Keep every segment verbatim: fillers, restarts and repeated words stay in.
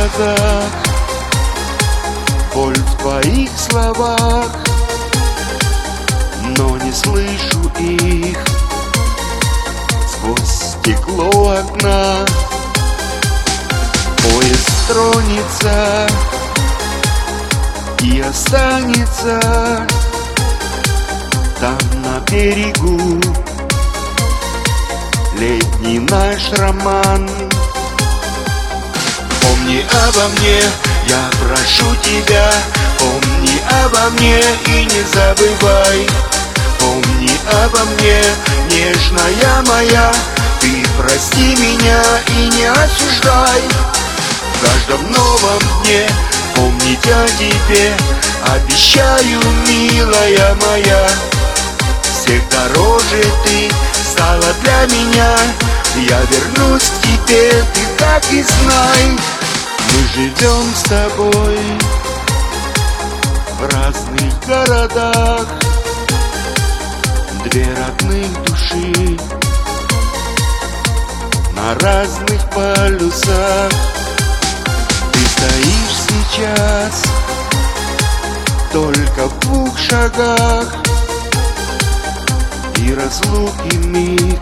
глазах, боль в твоих словах, но не слышу их сквозь стекло окна. Поезд тронется и останется там на берегу. Летний наш роман. Помни обо мне, я прошу тебя. Помни обо мне и не забывай. Помни обо мне, нежная моя. Ты прости меня и не осуждай. В каждом новом дне помнить о тебе обещаю, милая моя. Всех дороже ты стала для меня. Я вернусь к тебе, ты так и знай. Мы живем с тобой в разных городах, две родных души на разных полюсах. Ты стоишь сейчас только в двух шагах, и разлуки миг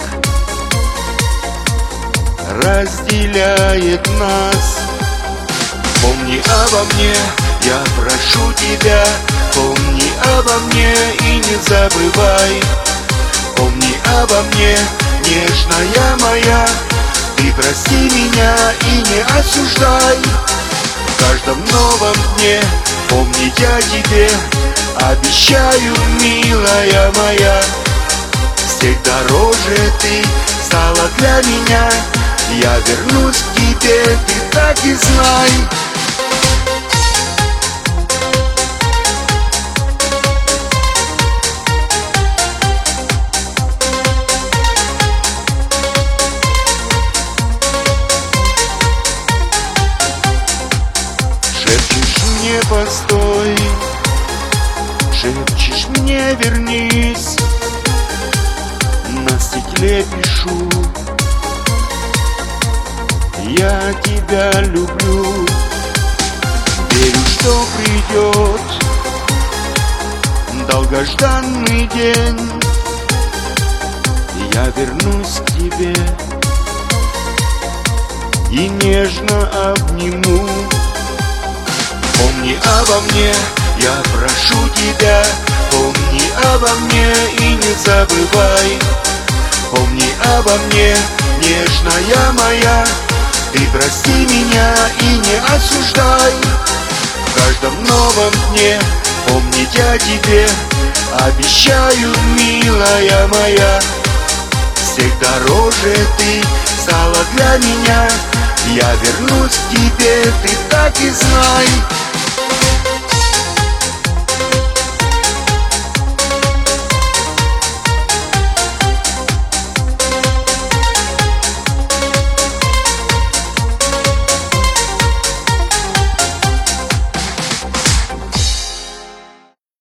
разделяет нас. Помни обо мне, я прошу тебя. Помни обо мне и не забывай. Помни обо мне, нежная моя. Ты прости меня и не осуждай. В каждом новом дне помнить о тебе обещаю, милая моя. Всех дороже ты стала для меня. Я вернусь к тебе, ты так и знай. Шепчешь мне постой, шепчешь мне вернись. На стекле пишу: я тебя люблю. Верю, что придет долгожданный день. Я вернусь к тебе и нежно обниму. Помни обо мне, я прошу тебя. Помни обо мне и не забывай. Помни обо мне, нежная моя. Ты прости меня и не осуждай. В каждом новом дне помнить о тебе обещаю, милая моя. Всех дороже ты стала для меня. Я вернусь к тебе, ты так и знай.